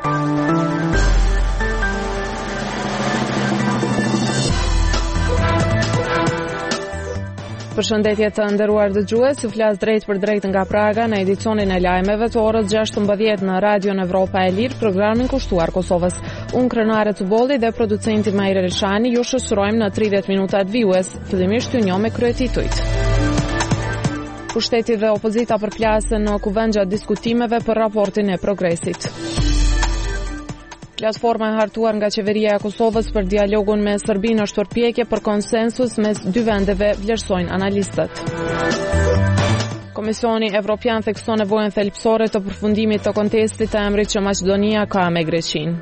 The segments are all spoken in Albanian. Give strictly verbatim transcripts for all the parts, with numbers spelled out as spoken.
Përshëndetje të nderuar dëgjues, ju flas drejt për drejt nga Praga në edicionin e lajmeve të orës gjashtëmbëdhjetë në Radion Evropa e Lirë, programin kushtuar Kosovës. Unë Krenare Tubolli dhe producenti Majre Elshani ju shoqërojmë në tridhjetë minutat vijues. Fillimisht ju njoh me kryetitujt. Pushteti dhe opozita përplasën në kuvend gjatë diskutimeve për raportin e progresit. Platforma e hartuar nga qeveria e Kosovës për dialogun me Serbinë është përpjekje për konsensus mes dy vendeve, vlerësojnë analistët. Komisioni Evropian thekson nevojën thelbësore të përfundimit të kontestit të emrit që Maqedonia ka me Greqinë.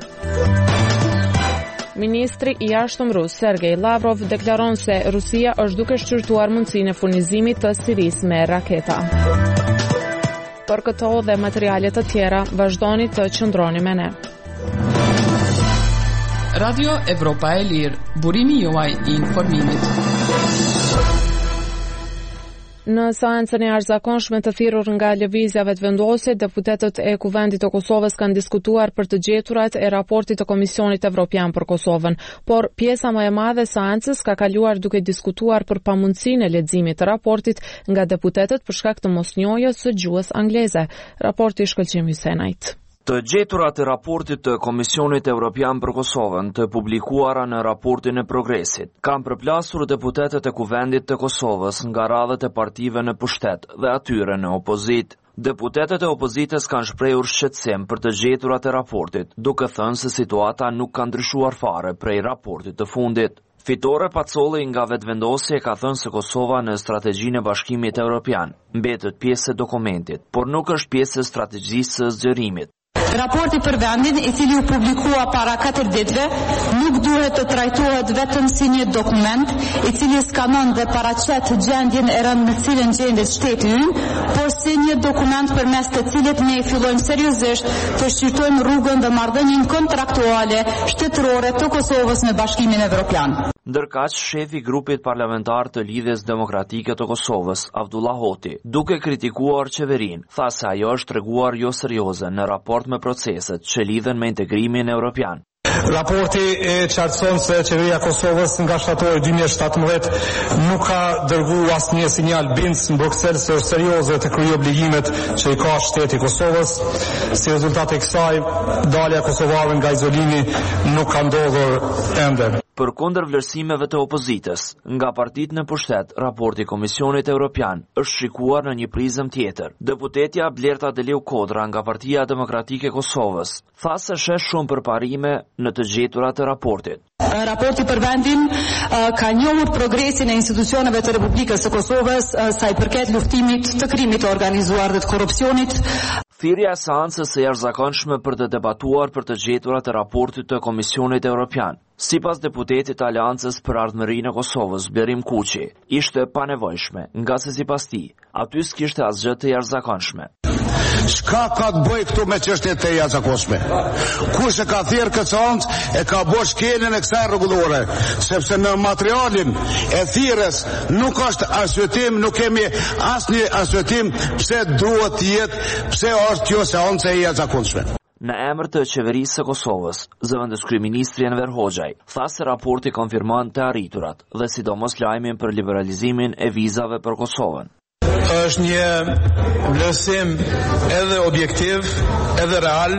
Ministri i jashtëm rus Sergej Lavrov deklaron se Rusia është duke shqyrtuar mundësinë e furnizimit të Sirisë me raketa. Për këto dhe materiale të tjera, vazhdoni të qëndroni me ne. Radio Evropa e Lirë, burimi juaj i informimit. Në seancën e jashtëzakonshme të thirrur nga lëvizjave të vendosur, deputetët e Kuvendit të Kosovës kanë diskutuar për të gjeturat e raportit të Komisionit Evropian për Kosovën, por pjesa më e madhe e seancës ka kaluar duke diskutuar për pamundësinë e leximit të raportit nga deputetët për shkak të mosnjohjes së gjuhës angleze. Raporti i Shkëlqim Hysenait. Të gjeturat e raportit të Komisionit Evropian për Kosovën të publikuara në raportin e progresit kanë përplasur deputetët e Kuvendit të Kosovës nga radhët e partive në pushtet dhe atyre në opozit. Deputetët e opozitës kanë shprehur shqetësim për të gjeturat e raportit, duke thënë se situata nuk ka ndryshuar fare prej raportit të fundit. Fitore Pacolli nga vetëvendosja ka thënë se Kosova në strategjinë e Bashkimit Evropian mbetet pjesë e dokumentit, por nuk është pjesë e strategjisë së zgjerimit. Raporti për vendin, i cili u publikua para katër ditëve, nuk duhet të trajtohet vetëm si një dokument, i cili skanon dhe paraqet gjendjen e rëndë në cilën gjendet shteti ynë, por si një dokument përmes të cilit ne i fillojmë seriozisht të shqyrtojmë rrugën dhe marrëdhënien kontraktuale shtetërore të Kosovës në Bashkimin Evropian. Ndërkaq, shefi i grupit parlamentar të Lidhjes Demokratike të Kosovës, Avdullah Hoti, duke kritikuar qeverinë, tha se ajo është treguar jo serioze në raport me proceset që lidhen me integrimin evropian. Raporti e qartëson se qeveria e Kosovës nga shtatori dy mijë e shtatëmbëdhjetë nuk ka dërguar asnjë sinjal bindës në Bruksel se është serioze të kryejë obligimet që i ka shteti i Kosovës. Si rezultat e kësaj, dalja e kosovarëve nga izolimi nuk ka ndodhur ende. Për kundër vlerësimeve të opozitës, nga partitë në pushtet, raporti Komisionit Evropian është shikuar në një prizëm tjetër. Deputetja Blerta Deliu Kodra nga Partia Demokratike e Kosovës tha se sheh shumë përparime në të gjeturat e raportit. Raporti për vendin ka njohur progresin e institucioneve të Republikës së Kosovës sa i përket luftimit të krimit të organizuar dhe të korrupsionit. Thirrja e seancës së jashtëzakonshme për të debatuar për të gjeturat e raportit të Komisionit Evropian, sipas deputetit të Aleancës për Ardhmërinë e Kosovës, Berim Kuqi, ishte pa nevojshme, nga se sipas tij, aty s'kishte asgjë të jashtëzakonshme. Çka ka të bëjë këtu me çështjet e jashtëzakonshme? Kush e ka thirrë këtë seancë e ka bërë shkeljen e kësaj rregullore, sepse në materialin e thirrjes nuk është arsyetim, nuk kemi asnjë arsyetim pse duhet të jetë, pse është kjo seancë e jashtëzakonshme. Në emër të qeverisë së Kosovës, zëvendës kryeministri Enver Hoxhaj tha se raporti konfirmon të arriturat dhe sidomos lajmin për liberalizimin e vizave për Kosovën. Është një vlerësim edhe objektiv, edhe real,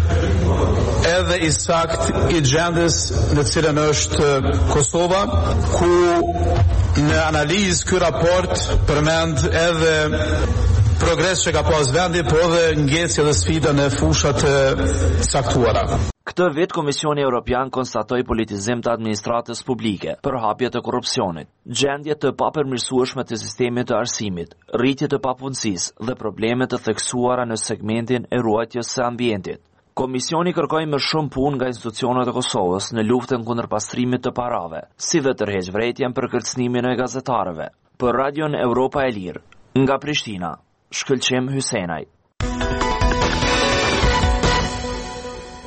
edhe i sakt i gjendjes në cilën është Kosova, ku në analizë ky raport përmend edhe progres që ka pas vendi, po edhe ngjecje dhe sfida në fushat e saktuara. Këtë vit Komisioni Evropian konstatoi politizim të administratës publike, përhapje të korrupsionit, gjendje të papërmirësueshme të sistemit të arsimit, rritje të papunësisë dhe probleme të theksuara në segmentin e ruajtjes së ambientit. Komisioni kërkoi më shumë punë nga institucionet e Kosovës në luftën kundër pastrimit të parave, si dhe tërheqvërejtjen për kërcënimin e gazetarëve. Për Radion Evropa e Lirë, nga Prishtina, Shkëlqim Hysenait.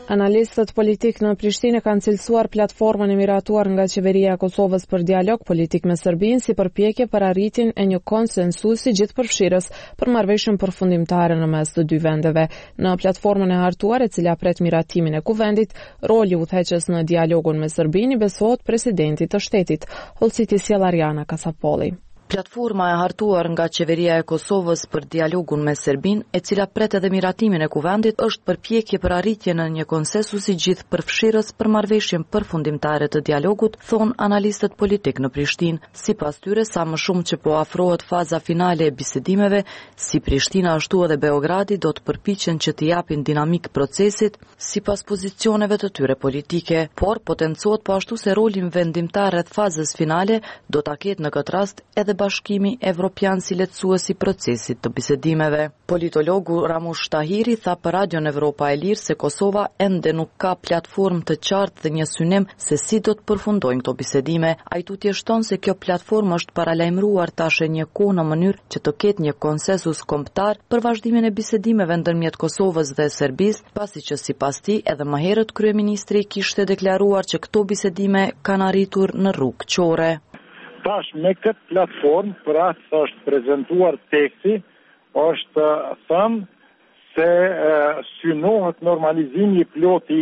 Analistët politik në Prishtinë kanë cilësuar platformën e miratuar nga qeveria e Kosovës për dialog politik me Serbinë si përpjekje për arritjen e një konsensusi gjithëpërfshirës për marrëveshjen përfundimtare në mes të dy vendeve. Në platformën e hartuar, e cila pret miratimin e kuvendit, roli udhëheqës në dialogun me Serbinë i besohet presidentit të shtetit, Holciti sjell Ariana Kasapolli. Platforma e hartuar nga qeveria e Kosovës për dialogun me Serbinë, e cila pret edhe miratimin e kuvendit, është përpjekje për arritjen e një konsensusi gjithëpërfshirës për marrëveshjen përfundimtare të dialogut, thon analistët politik në Prishtinë. Sipas tyre, sa më shumë që po afrohet faza finale e bisedimeve, si Prishtina ashtu edhe Beogradi do të përpiqen që të japin dinamik procesit sipas pozicioneve të tyre politike, por potencohet po ashtu se rolin vendimtar rreth fazës finale do ta ketë në këtë rast edhe Bashkimi Evropian si lehtësuesi procesit të bisedimeve. Politologu Ramush Tahiri tha për Radion Evropa e Lirë se Kosova ende nuk ka platformë të qartë dhe një synim se si do të përfundojnë këto bisedime. Ai tutje-shton se kjo platformë është paralajmëruar tash e një kohë në mënyrë që të ketë një konsensus kombëtar për vazhdimin e bisedimeve ndërmjet Kosovës dhe Serbisë, pasi që sipas tij edhe më herët kryeministri kishte deklaruar që këto bisedime kanë arritur në rrugë qore. Tash me këtë platformë, për atë është prezentuar teksti, është thënë se e, synohet normalizimi i ploti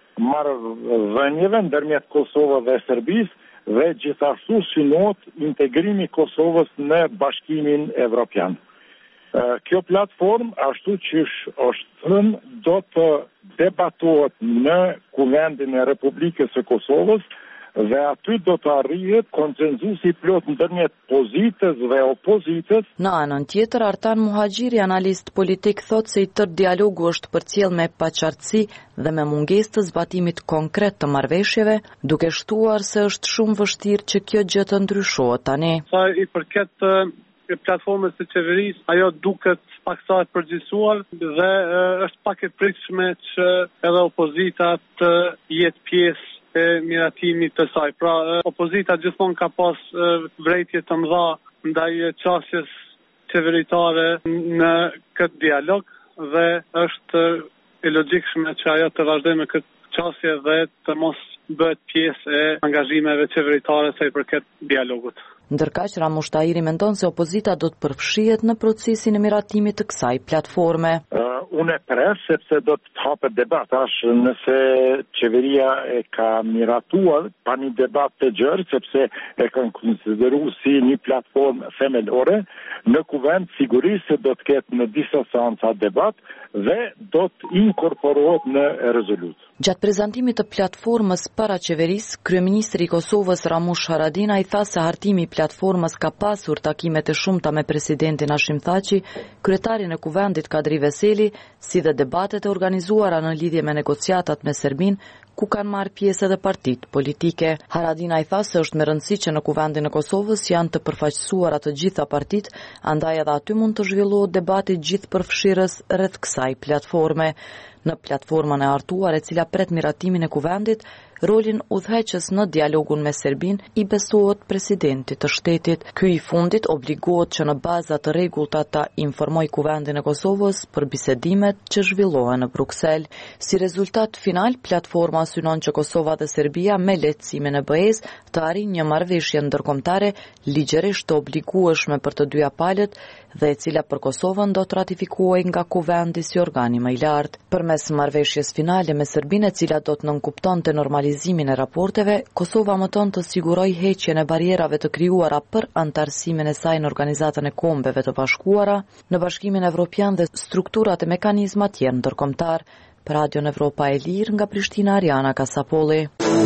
marrëdhënieve ndërmjet Kosovës dhe Serbisë dhe gjithashtu synohet integrimi i Kosovës në Bashkimin Evropian. E, kjo platformë, ashtu që është thënë, do të debatohet në Kuvendin e Republikës së Kosovës dhe aty do të arrihet konsensusi i plot ndërmjet pozitës dhe opozitës. Në anën tjetër, Artan Muhaxhiri, analist politik, thot se i tërë dialogu është përcjell me paqartësi dhe me mungesë të zbatimit konkret të marrëveshjeve, duke shtuar se është shumë vështirë që kjo gjë të ndryshohet tani. Sa i përket e platformës së qeverisë, ajo duket pak sa e përgjithësuar dhe e, është pak e pritshme që edhe opozita të jetë pjesë e miratimit të saj. Pra, opozita gjithmonë ka pas vrejtje të mëdha ndaj qasjes qeveritare në këtë dialog dhe është e logjikshme që ajo të vazhdojë me këtë qasje dhe të mos bëhet pjesë e angazhimeve qeveritare sa i përket dialogut. Ndërkaq, Ramush Tahiri mendon se opozita do të përfshihet në procesin e miratimit të kësaj platforme. Uh, unë e pres sepse do të hapet debat, tash nëse qeveria e ka miratuar pa një debat të gjerë, sepse e kanë konsideruar si një platformë themelore, në kuvend sigurisht se do të ketë në disa seanca debat dhe do të inkorporohet në rezolutë. Gjatë prezantimit të platformës para qeverisë, kryeministri i Kosovës Ramush Haradinaj tha se hartimi i platformës ka pasur takime të shumta me presidentin Hashim Thaçi, kryetarin e kuvendit Kadri Veseli, si dhe debatet e organizuara në lidhje me negociatat me Serbinë, ku kanë marrë pjesë edhe partitë politike. Haradinaj tha se është me rëndësi që në kuvendin e Kosovës janë të përfaqësuara të gjitha partitë, andaj edhe aty mund të zhvillohet debati gjithëpërfshirës rreth kësaj platforme. Në platformën e hartuar, e cila pret miratimin e kuvendit, rolin udhëheqës në dialogun me Serbinë i besohet presidentit të shtetit. Ky i fundit obligohet që në baza të rregullta ta informoj kuvendin e Kosovës për bisedimet që zhvillohen në Bruksel. Si rezultat final, platforma synon që Kosova dhe Serbia me lehtësimin e B E-s të arrijnë një marrëveshje ndërkombëtare ligjërisht të obligueshme për të dyja palët dhe e cila për Kosovën do të ratifikohej nga kuvendi si organi më i lartë. Përmes marrëveshjes finale me Serbinë, e cila do të nënkuptonte normalizimin e raporteve, Kosova mëton të sigurojë heqjen e barierave të krijuara për antarësimin e saj në Organizatën e Kombeve të Bashkuara, në Bashkimin Evropian dhe strukturat e mekanizma tjerë ndërkombëtar. Për Radion Evropa e Lirë, nga Prishtina, Ariana Kasapolli.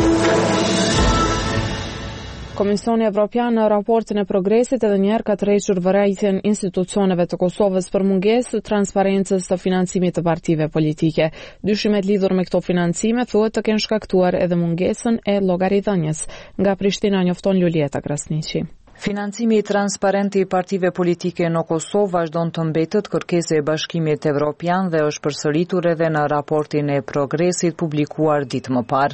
Komisioni Evropian në raportin e progresit edhe njerë ka tërhequr vërejtjen institucioneve të Kosovës për mungesë të transparencës të financimit të partive politike. Dyshimet lidhur me këto financime thuhet të kenë shkaktuar edhe mungesën e llogaridhënies. Nga Prishtina njofton Lulieta Krasniqi. Financimi i transparent i partive politike në Kosovë vazhdon të mbetet kërkesë e Bashkimit Evropian dhe është përsëritur edhe në raportin e progresit publikuar ditë më parë.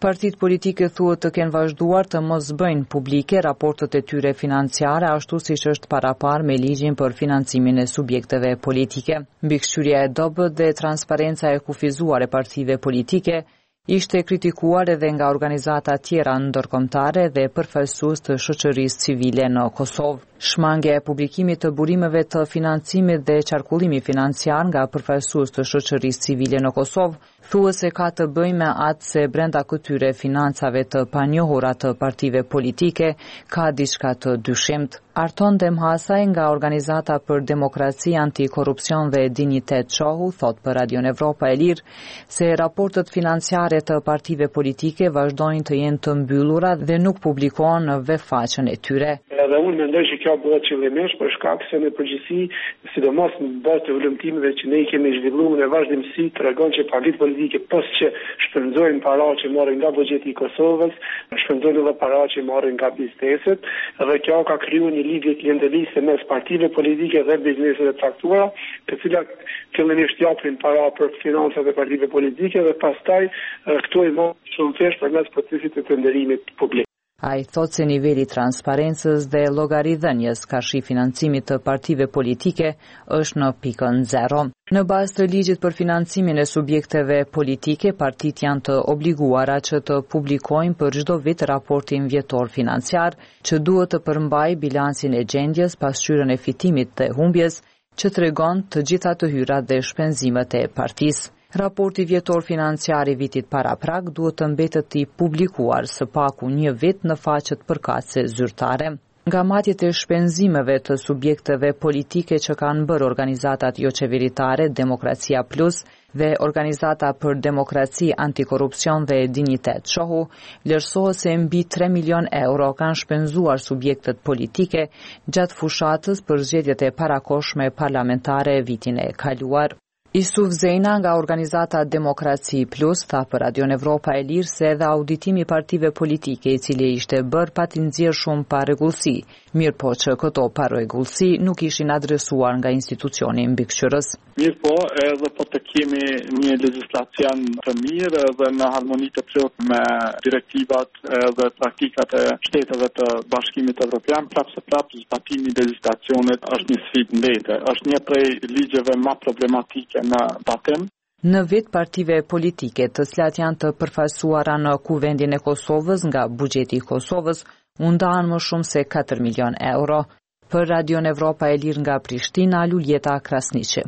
Partitë politike thuhet të kenë vazhduar të mos bëjnë publike raportet e tyre financiare, ashtu siç është parapar me ligjin për financimin e subjekteve politike. Mbikëqyrja e dobët dhe transparenca e kufizuar e partive politike ishte kritikuar edhe nga organizata tjera ndërkombëtare dhe përfaqësues të shoqërisë civile në Kosovë. Shmangja e publikimit të burimeve të financimit dhe qarkullimi financiar nga përfaqësues të shoqërisë civile në Kosovë thuhet se ka të bëjë me atë se brenda këtyre financave të panjohura të partive politike ka diçka të dyshimt. Arton Demhasaj nga Organizata për Demokraci, Antikorrupsion dhe Dinjitet Çohu thot për Radion Evropa e Lirë se raportet financiare të partive politike vazhdojnë të jenë të mbyllura dhe nuk publikohen në webfaqen e tyre. Edhe unë mendoj që kjo bëhet qëllimisht për shkak se në përgjithësi, sidomos në bazë të vlerëtimeve që ne i kemi zhvilluar në vazhdimsi, tregon që partitë politike pas që shpenzojnë para që marrin nga buxheti i Kosovës, shpenzojnë edhe para që marrin nga bizneset, dhe kjo ka krijuar një lidhje klienteliste mes partive politike dhe bizneset e caktuara, të cilat fillimisht japin para për financat e partive politike dhe pastaj këto i marrin shumë thjesht përmes procesit të tenderimit publik. A i thot se niveli transparencës dhe llogaridhënies ka shi financimit të partive politike është në pikën zero. Në bazë të ligjit për financimin e subjekteve politike, partitë janë të obliguara që të publikojnë për çdo vit raportin vjetor financiar, që duhet të përmbajë bilancin e gjendjes, pasqyrën e fitimit dhe humbjes, që tregon të gjitha të hyrat dhe shpenzimet e partisë. Raporti vjetor financiar i vitit paraprak duhet të mbetet i publikuar së paku një vit në faqet përkatëse zyrtare. Nga matjet e shpenzimeve të subjekteve politike që kanë bërë organizatat jo qeveritare Demokracia Plus dhe Organizata për Demokraci, Antikorrupsion dhe Dinjitet Çohu, vlerësohet se mbi tre milion euro kanë shpenzuar subjektet politike gjatë fushatës për zgjedhjet e parakohshme parlamentare vitin e kaluar. Isuf Zejna nga Organizata Demokraci Plus tha për Radion Evropa e Lirë se edhe auditimi partive politike i cili ishte bërë pati nxjerr shumë pa rregullsi, mirë po që këto pa rregullsi nuk ishin adresuar nga institucioni mbikëqyrës. Mirë po, edhe po të kemi një legjislacion të mirë dhe në harmoni të plotë me direktivat dhe praktikat e shteteve të Bashkimit Evropian, prapse prapë zbatimi i legjislacionit është një sfidë ndete, është një prej ligjeve më problematike në batem. Në vit partive politike të cilat janë të përfaqësuara në Kuvendin e Kosovës nga buxheti i Kosovës u ndahen më shumë se katër milion euro. Për Radion Evropa e Lirë nga Prishtina, Luljeta Krasniqi.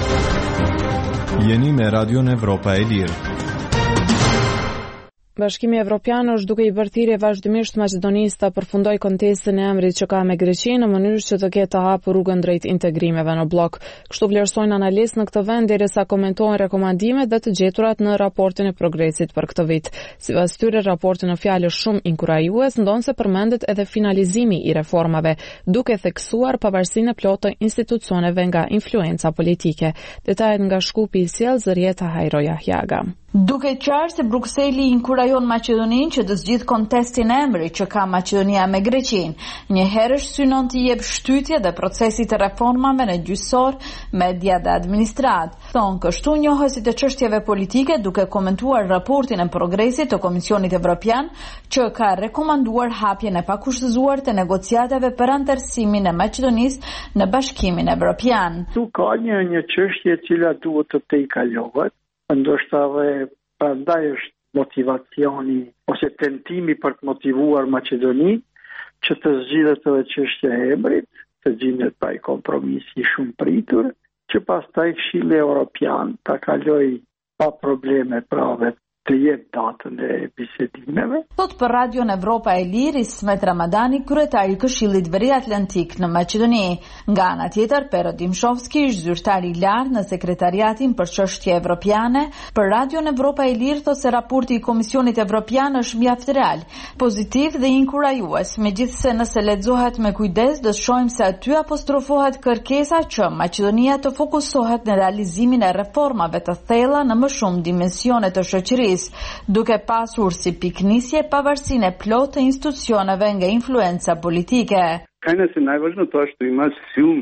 Jeni me Radion Evropa e Lirë. Bashkimi Evropian është duke i bërë thirrje vazhdimisht Maqedonisë ta përfundojë kontestin e emrit që ka me Greqinë në mënyrë që të ketë të hapur rrugën drejt integrimeve në blok. Kështu vlerësojnë analistë në këtë vend derisa komentojnë rekomandimet dhe të gjeturat në raportin e progresit për këtë vit. Sipas tyre, raporti në fjalë është shumë inkurajues, ndonse përmendet edhe finalizimi i reformave, duke theksuar pavarësinë e plotë të institucioneve nga influenca politike. Detajet nga Shkupi i sjell Zërieta Hajroja Hjaga. Duke qartë se Brukseli inkurajon Maqedoninë që të zgjidhë kontestin e emrit që ka Maqedonia me Greqinë, njëherësh synon të jep shtytje dhe procesit të reformave në gjyqësor, media dhe administrat. Thonë kështu njohësit e çështjeve politike duke komentuar raportin e progresit të Komisionit Evropian që ka rekomanduar hapjen e pakushtëzuar të negociatave për antarësimin e Maqedonisë në Bashkimin Evropian. Tu ka një një çështje e cila duhet të tejkalohet. Ndoshta dhe prandaj është motivacioni ose tentimi për të motivuar Maqedoninë që të zgjidhet edhe çështja e emrit, të gjendet pa i kompromisi shumë pritur, që pastaj Këshilli Evropian ta kalojë pa probleme prave të jetë datën e bisedimeve. Thot për Radion Evropa e Lirë, Ismet Ramadani, kryetari i Këshillit Veriatlantik në Maqedoni. Nga ana tjetër, Pero Dimshovski, ish zyrtari i lartë në sekretariatin për çështje evropiane, për Radion Evropa e Lirë thot se raporti i Komisionit Evropian është mjaft real, pozitiv dhe inkurajues, megjithse nëse lexohet me kujdes do shohim se aty apostrofohet kërkesa që Maqedonia të fokusohet në realizimin e reformave të thella në më shumë dimensione të shoqërisë, duke pasur si piknisje pavarësinë e plotë të institucioneve nga influenca politike. Ka nëse najvažno to što ima silna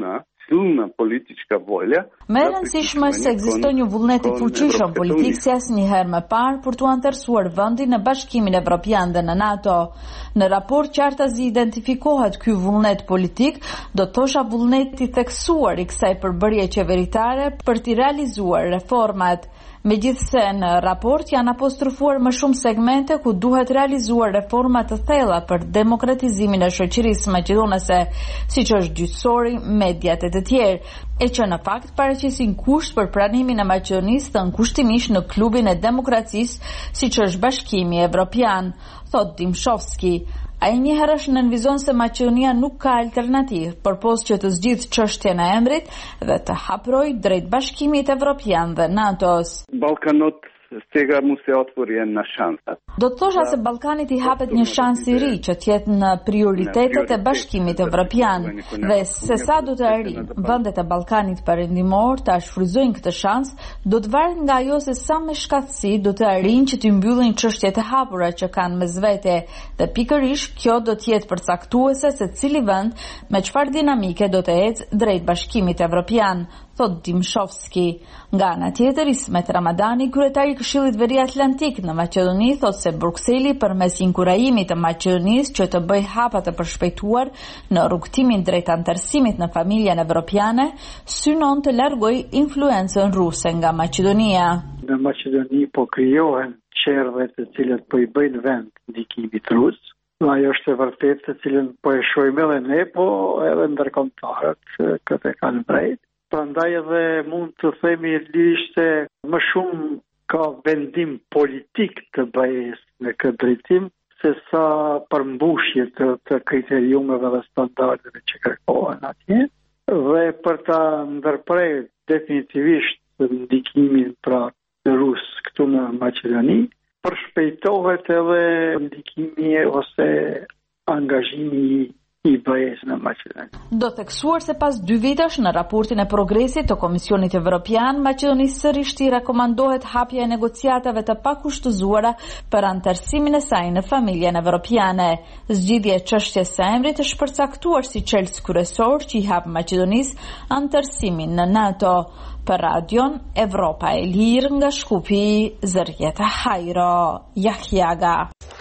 silna politička volja. Më e rëndësishme se ekziston një vullnet i fuqishëm politik si asnjëherë më parë për t'u anëtarësuar vendin në Bashkimin Evropian dhe në NATO. Në raport qartazi identifikohet ky vullnet politik, do të thosha vullneti theksuar i kësaj përbërje qeveritare për t'i realizuar reformat. Megjithse në raport janë apostrofuar më shumë segmente ku duhet realizuar reforma të thella për demokratizimin e shoqërisë maqedonase, siç është gjyqësori, mediat e të tjerë, e që në fakt paraqesin kusht për pranimin e Maqedonisë të nënkushtimisht në klubin e demokracisë, siç është Bashkimi Evropian, thot Dimshovski. Ai njëherë është nënvizon se Maqedonia nuk ka alternativë, përpos që të zgjidhë çështjen e emrit dhe të haprojë drejt Bashkimit Evropian dhe NATO-s. Balkanot Stega mu se otvori jedna šansa. Do të thosha se Ballkanit i hapet një shans i ri që të jetë në prioritetet e Bashkimit Evropian dhe se sa do të arrijnë vendet e Ballkanit perëndimor ta shfrytëzojnë këtë shans, do të varet nga ajo se sa me shkatësi do të arrijnë që të mbyllin çështjet e hapura që kanë mes vete dhe pikërisht kjo do të jetë përcaktuese se cili vend me çfarë dinamike do të ecë drejt Bashkimit Evropian, thot Dimshovski. Nga ana tjetër, Ismet Ramadani, kryetari i Këshillit Veriatlantik në Maqedoni, thot se Brukseli përmes inkurajimit të Maqedonisë që të bëjë hapa të përshpejtuar në rrugtimin drejt anëtarësimit në familjen evropiane, synon të largojë influencën ruse nga Maqedonia. Në Maqedoni po krijohen qerve të cilët po i bëjnë vend ndikimit rus. Ajo është e vërtetë të cilën po e shohim edhe ne, po edhe ndërkombëtarët këtë e kanë vrejtë. Prandaj edhe mund të themi lirisht se më shumë ka vendim politik të bëjes në këtë drejtim se sa përmbushje të, të kriteriumeve dhe standardeve që kërkohen atje. Dhe për ta ndërprerë definitivisht ndikimin pra të rus këtu në Maqedoni, përshpejtohet edhe ndikimi ose angazhimi i bëjes në Maqedoni. Do theksuar se pas dy vitesh në raportin e progresit të Komisionit Evropian, Maqedonisë sërish i rekomandohet hapja e negociatave të pakushtëzuara për anëtarësimin e saj në familjen evropiane. Zgjidhja e çështjes së emrit është përcaktuar si çelës kryesor që i hap Maqedonisë anëtarësimin në NATO. Për radion Evropa e Lirë nga Shkupi, Zërjeta Hajro, Jahjaga.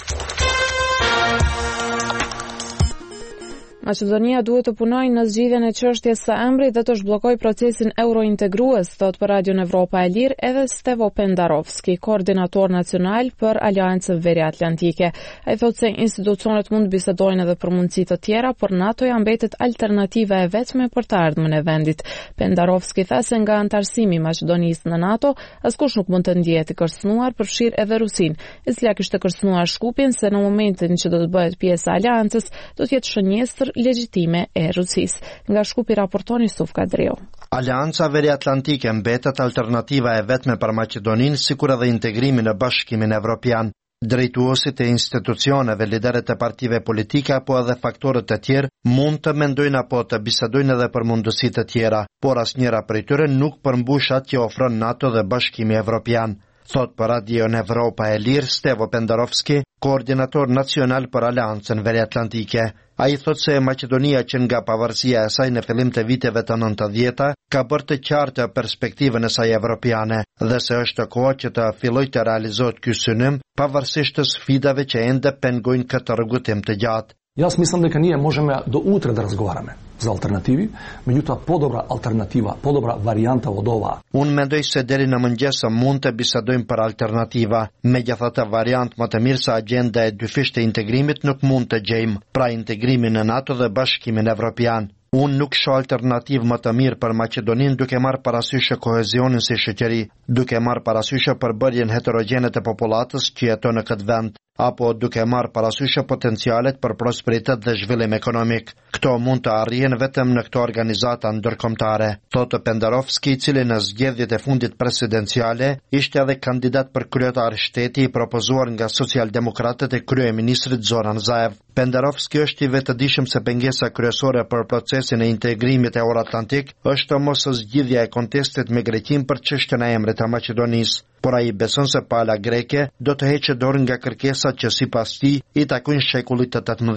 Maqedonia duhet të punojë në zgjidhjen e çështjes së emrit dhe të zhbllokojë procesin eurointegrues, thot për Radion Evropa e Lirë edhe Stevo Pendarovski, koordinator nacional për Aleancën Veriatlantike. Ai thotë se institucionet mund të bisedojnë edhe për mundësi të tjera, por NATO-ja mbetet alternativa e vetme për të ardhmen e vendit. Pendarovski tha se nga anëtarësimi i Maqedonisë në NATO, askush nuk mund të ndihet i kërcënuar, përfshir edhe Rusin, e cila kishte kërcënuar Shkupin se në momentin që do të bëhet pjesë e aleancës, do të jetë shënjestër legjitime e Rusisë. Nga Shkupi raporton Yusuf Kadriu. Aleanca Veriatlantike mbetet alternativa e vetme për Maqedoninë, sikur edhe integrimi në Bashkimin Evropian. Drejtuesit e institucioneve, liderët e partive politike apo edhe faktorët e tjerë mund të mendojnë apo të bisedojnë edhe për mundësitë të tjera, por asnjëra prej tyre nuk përmbush atë që ofron NATO dhe Bashkimi Evropian. Thot për Radion Evropa e Lirë Stevo Pendarovski, koordinator nacional për Aleancën Veriatlantike. A i thot se Maqedonia që nga pavarësia e saj në fillim të viteve të nëntëdhjeta ka bërë të qartë perspektivën e saj evropiane dhe se është kohë që të fillojë të realizohet ky synim pavarësisht të sfidave që ende pengojnë këtë rrugëtim të gjatë. Ja smislim дека ние можеме до утре да разговараме за алтернативи, меѓутоа подобра алтернатива, подобра варијанта од ова. Unë mendoj se deri në mëngjes mund të bisedojmë për alternativa. Megjithatë, variant më të mirë se agjenda e dyfisht e integrimit nuk mund të gjejmë, pra integrimin në NATO dhe Bashkimin Evropian. Unë nuk shoh alternativë më të mirë për Maqedoninë duke marrë parasysh kohezionin si shoqëri, duke marrë parasysh përbërjen heterogjene të popullatës që jeton në këtë vend, apo duke marrë parasysh potencialet për prosperitet dhe zhvillim ekonomik. Këto mund të arrihen vetëm në këto organizata ndërkombëtare, thotë Pendarovski, i cili në zgjedhjet e fundit presidenciale ishte edhe kandidat për kryetar shteti i propozuar nga socialdemokratët e kryeministrit Zoran Zaev. Pendarovski është i vetëdijshëm se pengesa kryesore për procesin e integrimit euroatlantik është mos zgjidhja e kontestit me Greqinë për çështjen e emrit të Maqedonisë, por ai beson se pala greke do të heqë dorë nga kërkesat që sipas tij i takojnë shekullit të tetëmbëdhjetë.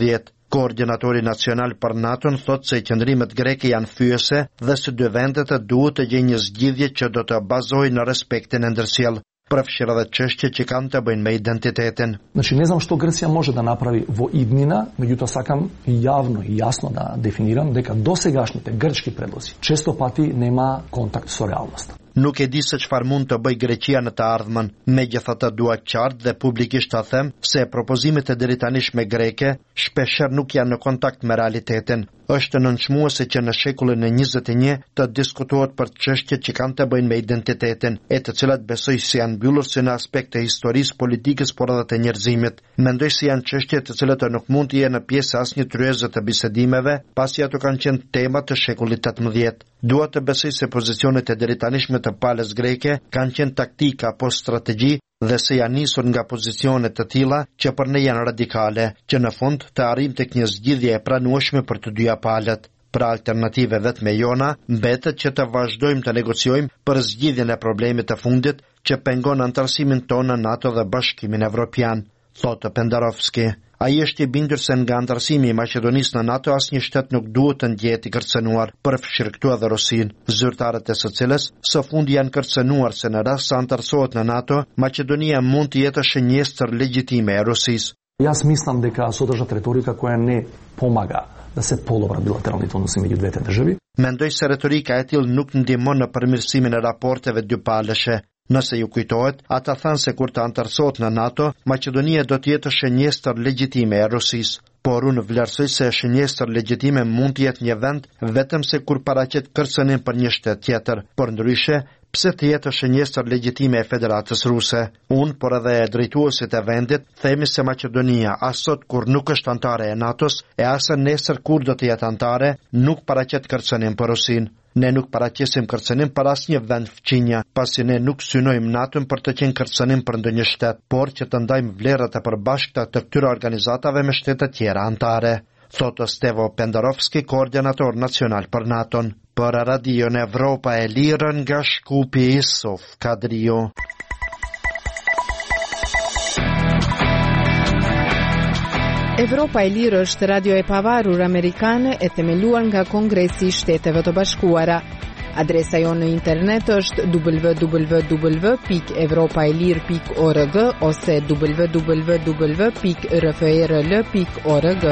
Koordinatori nacional për NATO thot se qëndrimet greke janë fyese dhe së dy vendet duhet të gjejnë një zgjidhje që do të bazohej në respektin e ndërsjellë. Përfshirë edhe çështje që kanë të bëjnë me identitetin. Znači, ne znam što Grčija može da napravi vo idnina, međutim sakam javno i jasno da definiram дека dosegашните grčki predlozi često pati nema kontakt sa realnosťou. Nuk e di se çfarë mund të bëj Greqia në të ardhmen, megjithatë dua qartë dhe publikisht ta them se propozimet e deri tanishme greke shpeshherë nuk janë në kontakt me realitetin. Është nënçmuese që në shekullin e njëzet e një të diskutohet për çështjet që kanë të bëjnë me identitetin, e të cilat besoj se janë mbyllur si në aspekte e historisë, politikës, por edhe të njerëzimit. Mendoj se janë çështje të cilat nuk mund të jenë pjesë asnjë tryeze të bisedimeve, pasi ato kanë qenë tema të shekullit tetëmbëdhjetë. Dua të besoj se pozicionet e deri tanishme të palës greke kanë qenë taktika apo strategji dhe se janë nisur nga pozicionet të tilla që për ne janë radikale, që në fund të arrijmë tek një zgjidhje e pranueshme për të dyja palët. Pra alternative vetëm e jona mbetet që të vazhdojmë të negociojmë për zgjidhjen e problemit të fundit që pengon antarësimin tonë në NATO dhe Bashkimin Evropian, thotë Pendarovski. Ai është i bindur se nga antarësimi i Maqedonisë në NATO asnjë shtet nuk duhet të ndjehet i kërcënuar, përfshirë këtu edhe Rusin, zyrtarët e së cilës së fundi janë kërcënuar se në rast se antarësohet në NATO, Maqedonia mund të jetë shënjestër legjitime e Rusisë. Ja smislam дека содржат retorika koja ne pomaga da se podobra bilateralni odnosi među dvete državi. Mendoj se retorika e tillë nuk ndihmon në përmirësimin e raporteve dypalëshe. Nëse ju kujtohet, ata thanë se kur të antarësohet në NATO, Maqedonia do të jetë shënjestër legjitime e Rusisë. Por unë vlerësoj se shënjestër legjitime mund të jetë një vend vetëm se kur paraqet kërcënim për një shtet tjetër, por ndryshe pse të jetë shënjestër legjitime e Federatës Ruse. Unë, por edhe e drejtuesit e vendit, themi se Maqedonia as sot kur nuk është antare e NATO-s e as nesër kur do të jetë antare, nuk paraqet kërcënim për Rusinë. Ne nuk paraqesim kërcënim për asnjë vend fqinja, pasi ne nuk synojmë NATO-n për të qenë kërcënim për ndonjë shtet, por që të ndajmë vlerat e përbashkëta të këtyre organizatave me shtete tjera antare, thotë Stevo Pendarovski, koordinator nacional për NATO-n. Për Radion Evropa e Lirë nga Shkupi Isof Kadrio. Evropa e Lirë është radio e pavarur amerikane e themeluar nga Kongresi i Shteteve të Bashkuara. Adresa jonë në internet është w w w pikë evropaelir pikë org ose w w w pikë r f r l pikë org.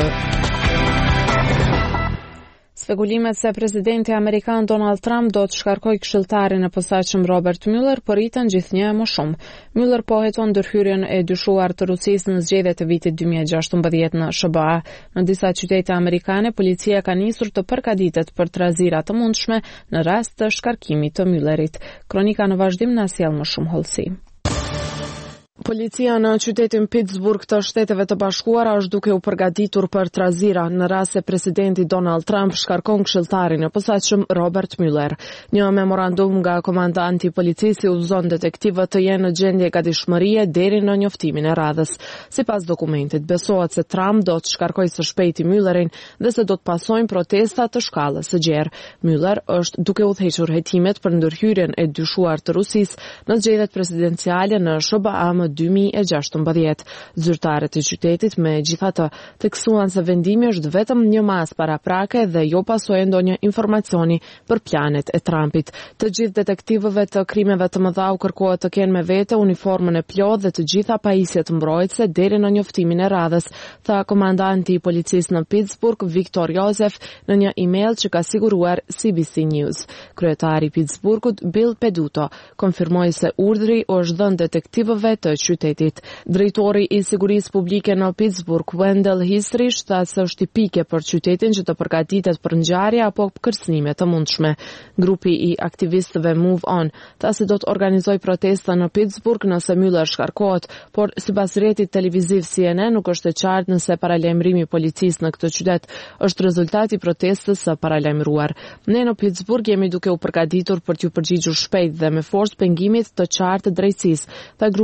Spekulimet se presidenti amerikan Donald Trump do të shkarkojë këshilltarin e posaçëm Robert Mueller porritën gjithnjë më shumë. Mueller po heton ndërhyrjen e dyshuar të Rusisë në zgjedhjet e vitit dy mijë e gjashtëmbëdhjetë në S B A. Në disa qytete amerikane, policia ka nisur të përgatitet për trazira të mundshme në rast të shkarkimit të Muellerit. Kronika në vazhdim na sjell më shumë hollësi. Policia në qytetin Pittsburgh të Shteteve të Bashkuara është duke u përgatitur për trazira në rast se presidenti Donald Trump shkarkon këshilltarin e posaçëm Robert Mueller. Një memorandum nga komandanti i policisë udhëzon detektivët të jenë në gjendje gatishmërie deri në njoftimin e radhës. Sipas dokumentit, besohet se Trump do të shkarkojë së shpejti Muellerin dhe se do të pasojnë protesta të shkallës së gjerë. Mueller është duke udhëhequr hetimet për ndërhyrjen e dyshuar të Rusisë në zgjedhjet presidenciale në S B A më dy mijë e gjashtëmbëdhjetë. Zyrtarët e qytetit me gjithatë theksuan se vendimi është vetëm një mas paraprake dhe jo pasojë ndonjë informacioni për planet e Trumpit. Të gjithë detektivëve të krimeve të mëdha u kërkohet të kenë me vete uniformën e plotë dhe të gjitha pajisjet mbrojtëse deri në njoftimin e radhës, tha komandanti i policisë në Pittsburgh, Viktor Joseph, në një email që ka siguruar C B C News. Kryetari i Pittsburghut, Bill Peduto, konfirmoi se urdhri është dhënë detektivëve të qytetit. Drejtori i sigurisë publike në Pittsburgh, Wendell Histrich, tha se është tipike për qytetin që të përgatitet për ngjarje apo kërcënime të mundshme. Grupi i aktivistëve Move On tha se do të organizojë protesta në Pittsburgh nëse Mueller shkarkohet, por sipas rrjetit televiziv C N N nuk është e qartë nëse paralajmërimi i policisë në këtë qytet është rezultati i protestës së paralajmëruar. Ne në Pittsburgh jemi duke u përgatitur për t'ju përgjigjur shpejt dhe me forcë pengimit të qartë të drejtësisë, tha grupi Move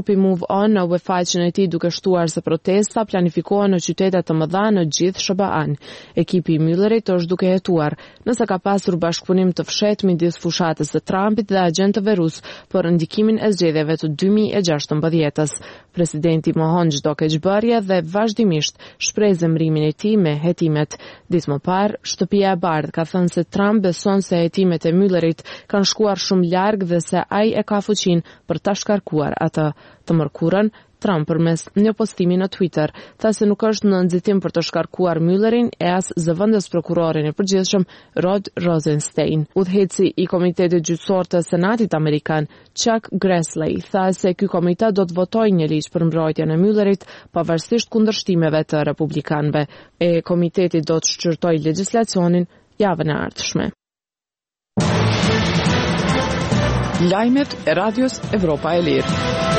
on në webfaqen e tij duke shtuar se protesta planifikohen në qytete të mëdha në gjithë S B A-n. Ekipi i Müllerit është duke hetuar nëse ka pasur bashkëpunim të fshehtë midis fushatës së Trumpit dhe agjentëve rus për ndikimin e zgjedhjeve të dy mijë e gjashtëmbëdhjetës. Presidenti mohon çdo keqbërje dhe vazhdimisht shpreh zemrimin e tij me hetimet. Ditë më parë, Shtëpia e Bardhë ka thënë se Trump beson se hetimet e Müllerit kanë shkuar shumë larg dhe se ai e ka fuqinë për ta shkarkuar atë. Të mërkurën, Trump përmes një postimi në Twitter tha se nuk është në nxitim për të shkarkuar Müllerin e as zëvendës prokurorin e përgjithshëm Rod Rosenstein. Udhëheci i Komitetit Gjyqësor të Senatit Amerikan, Chuck Grassley, tha se ky komitet do të votojë një ligj për mbrojtjen e Müllerit pavarësisht kundërshtimeve të republikanëve. E komiteti do të shqyrtojë legjislacionin javën e ardhshme. Lajmet e Radios Evropa e Lirë.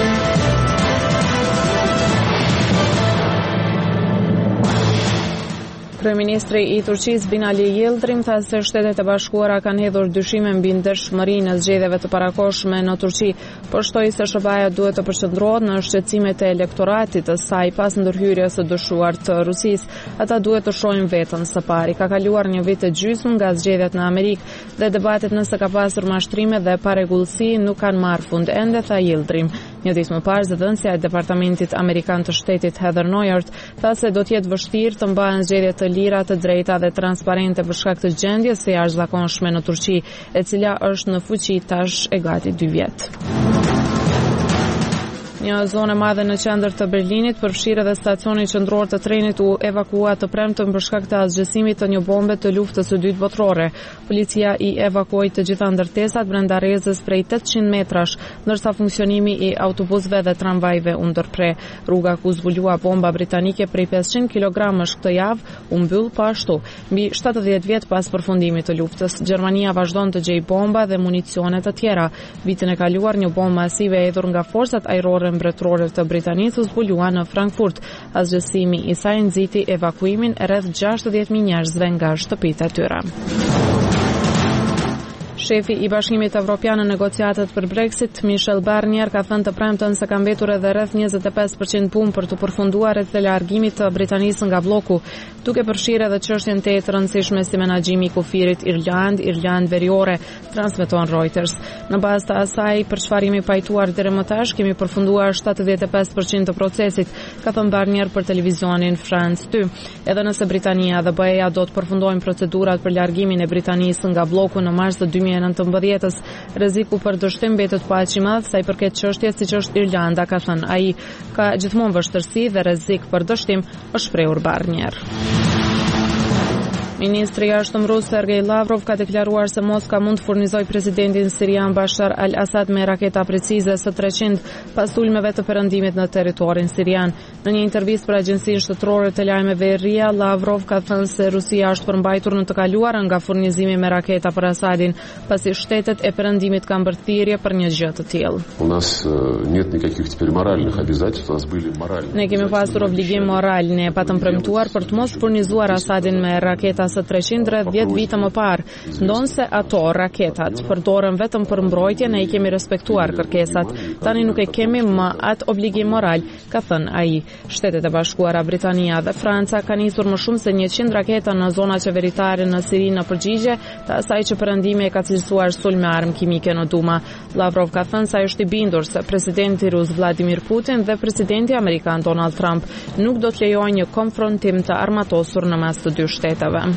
Kryeministri i Turqisë Binali Yildirim tha se Shtetet e Bashkuara kanë hedhur dyshime mbi ndershmërinë e zgjedhjeve të parakohshme në Turqi, por shtoi se S B A-ja duhet të përqendrohet në shqetësimet e elektoratit të saj pas ndërhyrjes së dëshuar të Rusisë. Ata duhet të shohin veten së pari. Ka kaluar një vit e gjysmë nga zgjedhjet në Amerikë dhe debatet nëse ka pasur mashtrime dhe parregullsi nuk kanë marrë fund ende, tha Yildirim. Një ditë më parë, zëdhënësja e Departamentit Amerikan të Shtetit Heather Nauert tha se do të jetë vështirë të mbahen zgjedhje të lira, të drejta dhe transparente për shkak të gjendjes së jashtëzakonshme në Turqi, e cila është në fuqi tash e gati dy vjet. Një zonë e madhe në qendër të Berlinit përfshirë edhe stacioni qendror të trenit u evakua të premtën për shkak të asgjësimit të një bombe të luftës së dytë botërore. Policia i evakuoi të gjitha ndërtesat brenda rrezës prej tetëqind metrash, ndërsa funksionimi i autobusëve dhe tramvajve u ndërpre. Rruga ku zbulua bomba britanike prej pesëqind kilogramësh këtë javë u mbyll pa ashtu. Mbi shtatëdhjetë vjet pas përfundimit të luftës, Gjermania vazhdon të gjejë bomba dhe municione të tjera. Vitin e kaluar një bombë masive e hedhur nga forcat ajrore mbretërore të Britanisë u zbulua në Frankfurt. Asgjësimi i saj nxiti evakuimin e rreth gjashtëdhjetë mijë njerëzve nga shtëpitë e tyre. Shefi i Bashkimit Evropian në negociatet për Brexit, Michel Barnier, ka thënë të premtën se ka mbetur edhe rreth njëzet e pesë përqind punë për të përfunduar rreth largimit të Britanisë nga bloku, duke përfshirë edhe çështjen e të rëndësishme si menaxhimi i kufirit Irland, Irland Veriore, transmeton Reuters. Në bazë të asaj, për çfarë jemi pajtuar deri më tash, kemi përfunduar shtatëdhjetë e pesë përqind të procesit, ka thënë Barnier për televizionin France dy. Edhe nëse Britania dhe B E-ja do të përfundojnë procedurat për largimin e Britanisë nga bloku në mars të dy mijë e nëntëmbëdhjetës, rreziku për dështim mbetet pa aq i madh sa i përket çështjes siç është Irlanda, ka thënë ai. Ka gjithmonë vështirësi dhe rrezik për dështim, është shprehur Barnier. Ministri i jashtëm rus Sergej Lavrov ka deklaruar se Moska mund të furnizojë presidentin sirian Bashar al-Assad me raketa precize S tre qind pas sulmeve të perëndimit në territorin sirian. Në një intervistë për agjencinë shtetërore të lajmeve RIA, Lavrov ka thënë se Rusia është përmbajtur në të kaluarën nga furnizimi me raketa për Asadin, pasi shtetet e perëndimit kanë bërë thirrje për një gjë të tillë. У нас нет никаких теперь моральных обязательств, у нас были моральные. Ne kemi pasur obligim moral, ne patëm premtuar për të mos furnizuar Asadin me raketa S tre qind rreth dhjetë vite më parë. Ndonse ato raketat përdoren vetëm për mbrojtje, ne i kemi respektuar kërkesat. Tani nuk e kemi më atë obligim moral, ka thënë ai. Shtetet e Bashkuara, Britania dhe Franca kanë nisur më shumë se njëqind raketa në zona qeveritare në Siri në përgjigje të asaj që perëndimi e ka cilësuar sulm me armë kimike në Duma. Lavrov ka thënë se ai është i bindur se presidenti rus Vladimir Putin dhe presidenti amerikan Donald Trump nuk do të lejojnë një konfrontim të armatosur në mes të dy shteteve.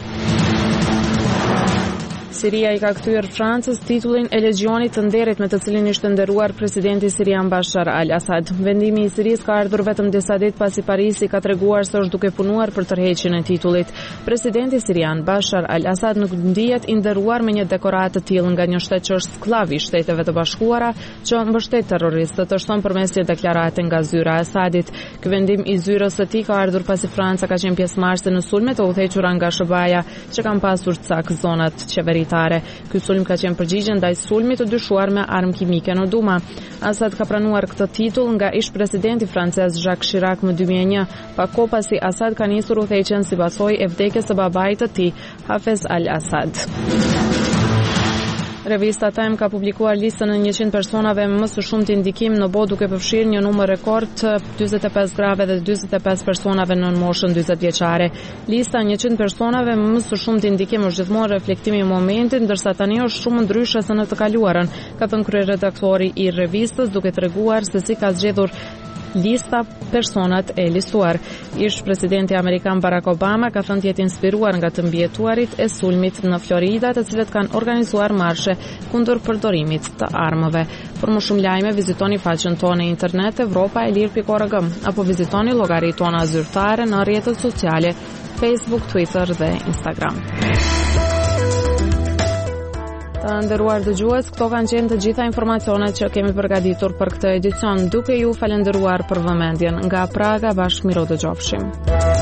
Siria i ka kthyer Francës titullin e legjionit të nderit me të cilin ishte nderuar presidenti sirian Bashar al-Assad. Vendimi i Sirisë ka ardhur vetëm disa ditë pasi Parisi ka treguar se është duke punuar për tërheqjen e titullit. Presidenti sirian Bashar al-Assad nuk ndihet i nderuar me një dekoratë të tillë nga një shtet që është skllav i Shteteve të Bashkuara që mbështet terroristët, është thënë përmes një deklarate nga zyra e Asadit. Ky vendim i zyrës së tij ka ardhur pasi Franca ka qenë pjesëmarrëse në sulmet e udhëhequra nga S B A-ja që kanë pasur cak zonat qeveritare. Ky sulm ka qenë përgjigje ndaj sulmit të dyshuar me armë kimike në Duma. Assad ka pranuar këtë titull nga ish-presidenti francez Jacques Chirac më dy mijë e një, pa kohë pasi Assad ka nisur udhëheqjen si pasojë e vdekjes së babait të tij, Hafez al-Assad. Revista Time ka publikuar listën e njëqind personave me më së shumti ndikim në botë duke përfshirë një numër rekord dyzet e pesë grave dhe dyzet e pesë personave në moshën dyzet vjeçare. Lista e njëqind personave me më së shumti ndikim është gjithmonë reflektimi i momentit, ndërsa tani është shumë ndryshe se në të kaluarën, ka thënë kryeredaktori i revistës, duke treguar se si ka zgjedhur lista personat e listuar. Ish presidenti amerikan Barack Obama ka thënë të jetë inspiruar nga të mbijetuarit e sulmit në Florida, të cilët kanë organizuar marshe kundër përdorimit të armëve. Për më shumë lajme, vizitoni faqen tonë në internet europa e lir pikë org apo vizitoni llogaritë tona zyrtare në rrjetet sociale Facebook, Twitter dhe Instagram. Të nderuar dëgjues, këto kanë qenë të gjitha informacionet që kemi përgatitur për këtë edicion, duke ju falendëruar për vëmendjen. Nga Praga, bashkë miro dëgjofshim.